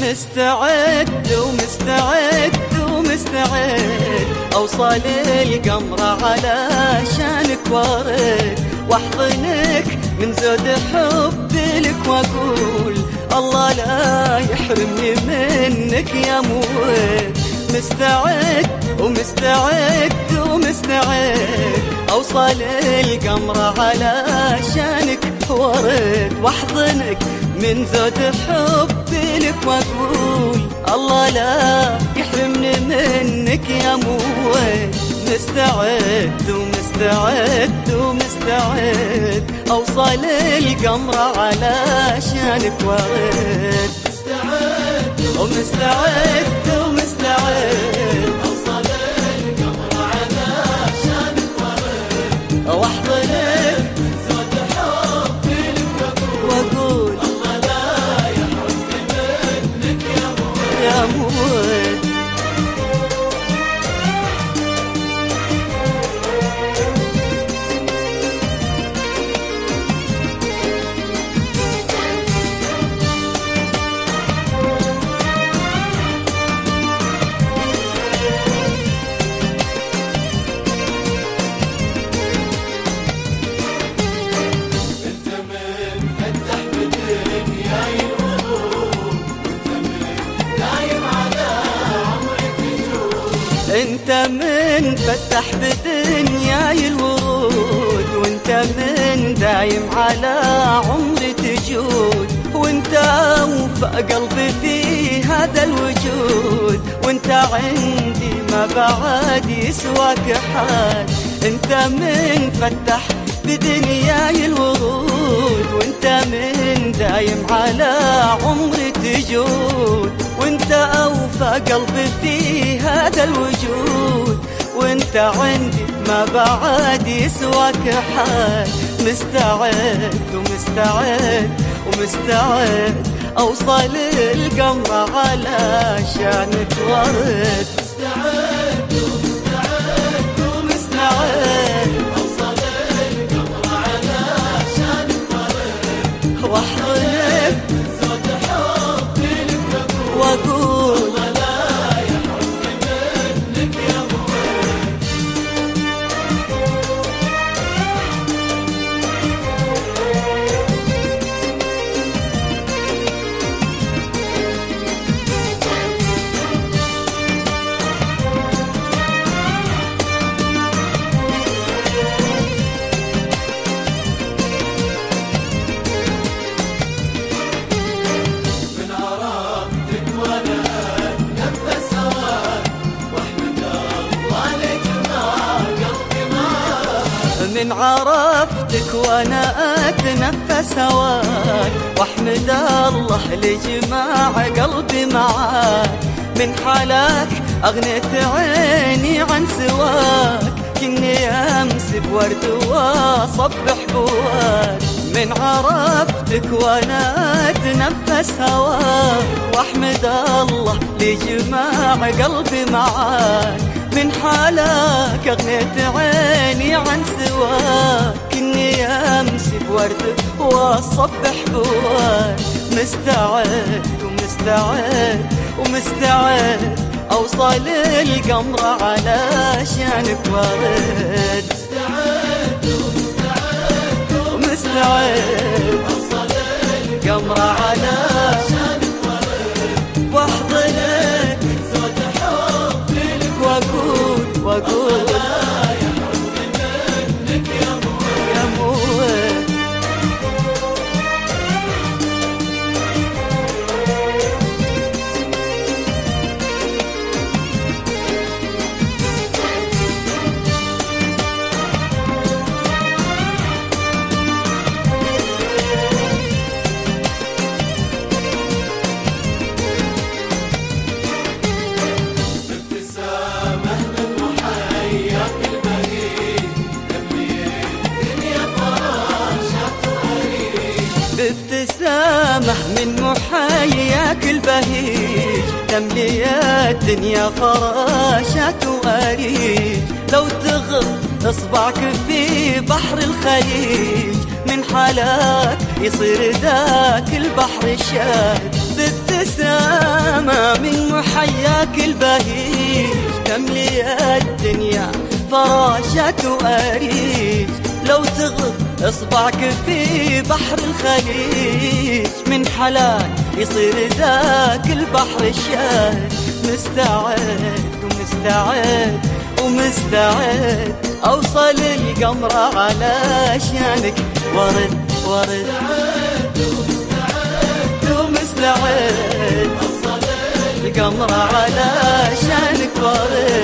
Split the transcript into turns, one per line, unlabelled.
مستعد ومستعد ومستعد أوصل القمرة علشانك وارد واحضنك من زود حبي لك واقول الله لا يحرمني منك يا موت. مستعد ومستعد ومستعد أوصل القمرة علشانك وارد واحضنك من زود حبي لك واقول الله لا يحرمني منك يا موت. مستعد ومستعد ومستعد أوصل القمرة علشانك وارد ومستعد ومستعد
أوصل القمرة علشانك وارد
واحضنك
زود حبي لك
واقول
الله لا يحرمني منك
يا موت. انت من فتح بدنياي الورود وانت من دايم على عمري تجود وانت اوفى قلبي في هذا الوجود وانت عندي ما بعد يسواك حال. انت من فتح بدنياي الورود وانت من دايم على عمري تجود وانت اوفى قلبي في هذا الوجود وانت عندي ما بعد يسواك حال. مستعد ومستعد ومستعد اوصل القمرة علشانك وارد
مستعد ومستعد
ومستعد
أوصل القمرة علشانك وارد
واحضنك
زود حبي لك
واقول
الله لا يحرمني منك يا موت. من عرفتك وانا اتنفس هواك واحمد الله لجماع قلبي معاك.
من عرفتك وانا اتنفس هواك واحمد الله لجماع قلبي معاك. من حالك اغنيت عيني عن سواك كني امس بورد واصبح بواك. من عرفتك وانا اتنفس هواك واحمد الله لجماع قلبي معاك. من حالك اغنيت عيني عن سواك كني امس بورد واصبح بواك. مستعد ومستعد ومستعد اوصل القمرة علشانك وارد
مستعد ومستعد
ومستعد
أوصل
القمرة علشانك
وارد
واحضنك
زود حبي لك
واقول
لا يحرمني منك يا موت.
يا موت.
ابتسامة من محياك البهيج تملي الدنيا فراشات وأريج.
بابتسامة من محاياك البهيج تملي الدنيا فراشات وأريج. لو تغط اصبعك في بحر الخليج من حالك يصير ذاك البحر الشاد. ابتسامة من محياك البهيج تملي الدنيا فراشات وأريج، لو تغض اصبعك في بحر الخليج من حلاك يصير ذاك البحر الشاهد. مستعد ومستعد ومستعد اوصل القمرة علشانك ورد ورد ومستعد اوصل القمرة علشانك ورد